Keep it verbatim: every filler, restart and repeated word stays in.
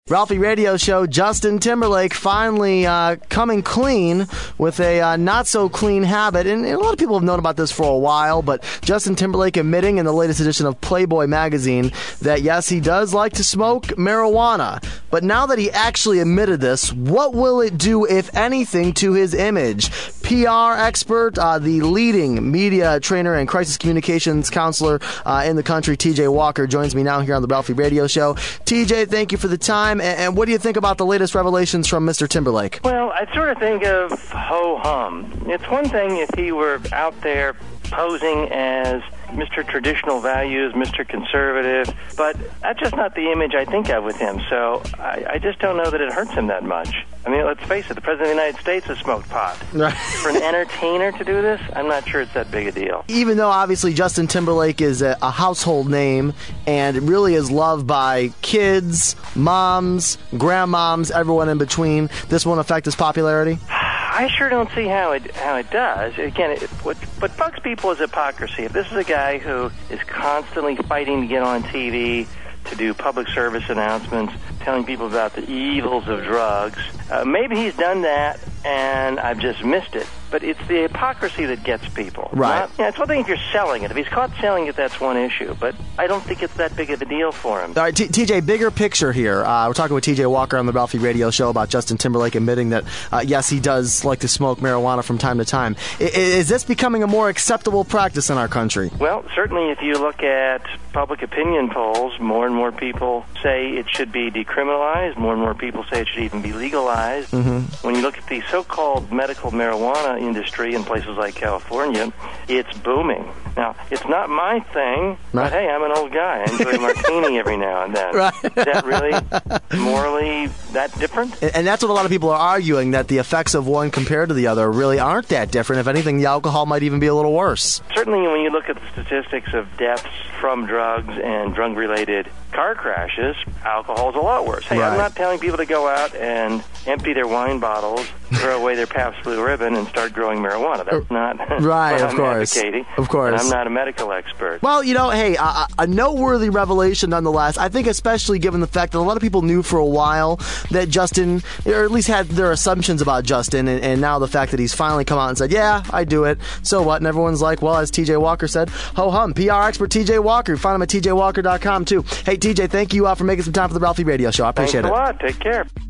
Ralphie Radio Show, Justin Timberlake finally uh, coming clean with a uh, not-so-clean habit. And, and a lot of people have known about this for a while, but Justin Timberlake admitting in the latest edition of Playboy magazine that, yes, he does like to smoke marijuana. But now that he actually admitted this, what will it do, if anything, to his image? P R expert, uh, the leading media trainer and crisis communications counselor uh, in the country, T J Walker, joins me now here on the Ralphie Radio Show. T J, thank you for the time. And, and what do you think about the latest revelations from Mister Timberlake? Well, I sort of think of ho-hum. It's one thing if he were out there posing as Mister Traditional Values, Mister Conservative, but that's just not the image I think of with him, so I, I just don't know that it hurts him that much. I mean, let's face it, the President of the United States has smoked pot. Right. For an entertainer to do this, I'm not sure it's that big a deal. Even though, obviously, Justin Timberlake is a, a household name and really is loved by kids, moms, grandmoms, everyone in between, this won't affect his popularity? I sure don't see how it how it does. Again, it, what what bugs people is hypocrisy. If this is a guy who is constantly fighting to get on T V, to do public service announcements, telling people about the evils of drugs, uh, maybe he's done that and I've just missed it. But it's the hypocrisy that gets people. Right. Not, yeah, it's one thing if you're selling it. If he's caught selling it, that's one issue. But I don't think it's that big of a deal for him. All right, T- TJ, bigger picture here. Uh, we're talking with T J Walker on the Ralphie Radio Show about Justin Timberlake admitting that, uh, yes, he does like to smoke marijuana from time to time. I- is this becoming a more acceptable practice in our country? Well, certainly if you look at public opinion polls, more and more people say it should be decriminalized. More and more people say it should even be legalized. Mm-hmm. When you look at the so-called medical marijuana industry in places like California, it's booming. Now, it's not my thing, right. But hey, I'm an old guy. I enjoy a martini every now and then. Right. Is that really morally that different? And that's what a lot of people are arguing, that the effects of one compared to the other really aren't that different. If anything, the alcohol might even be a little worse. Certainly when you look at the statistics of deaths from drugs and drug-related car crashes, alcohol is a lot worse. Hey, right. I'm not telling people to go out and empty their wine bottles, throw away their Pabst Blue Ribbon, and start growing marijuana. That's not right, what of I'm course. advocating. Of course. And I'm not a medical expert. Well, you know, hey, a, a noteworthy revelation nonetheless. I think especially given the fact that a lot of people knew for a while that Justin, or at least had their assumptions about Justin, and, and now the fact that he's finally come out and said, yeah, I do it. So what? And everyone's like, well, as T J Walker said, ho-hum, P R expert T J Walker. Find him at T J Walker dot com, too. Hey, T J, thank you uh, for making some time for the Ralphie Radio Show. I appreciate Thanks it. Thanks a lot. Take care.